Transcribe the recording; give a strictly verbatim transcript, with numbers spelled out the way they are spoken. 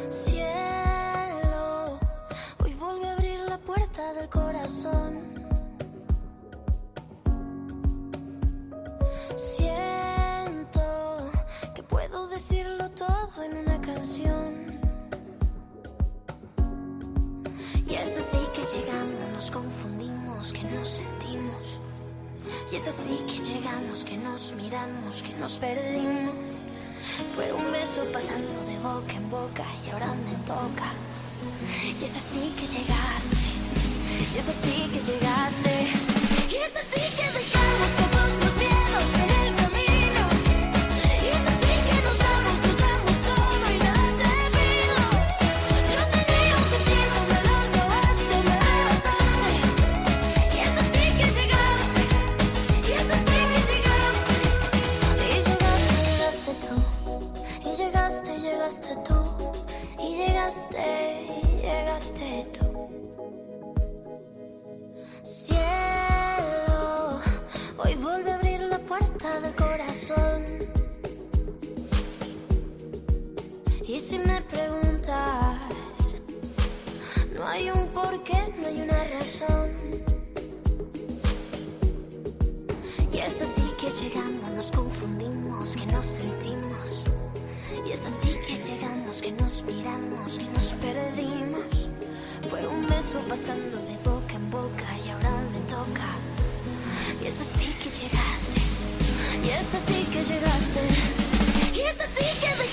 Cielo, hoy volví a abrir la puerta del corazón. Siento que puedo decirlo todo en una canción. Y es así que llegamos, nos confundimos, que nos sentimos. Y es así que llegamos, que nos miramos, que nos perdimos. Fue un beso pasando de boca en boca y ahora me toca. Y es así que llegaste, y es así que llegaste. Y es así que dejamos todos los miedos en el camino. Y es así que nos damos, nos damos todo y nada te pido. Yo tenía un sentido, me lo robaste, me arrebataste. Y es así que llegaste, y es así que llegaste. Y llegaste, llegaste tú. Y llegaste, llegaste tú. Y llegaste, llegaste tú. Cielo, hoy vuelve a abrir la puerta del corazón. Y si me preguntas, no hay un porqué, no hay una razón. Y es así que llegamos, nos confundimos, que nos sentimos. Y es así que llegamos, que nos miramos, que nos perdimos. Fue un beso pasando de boca en boca y ahora me toca. Y es así que llegaste, y es así que llegaste. Y es así que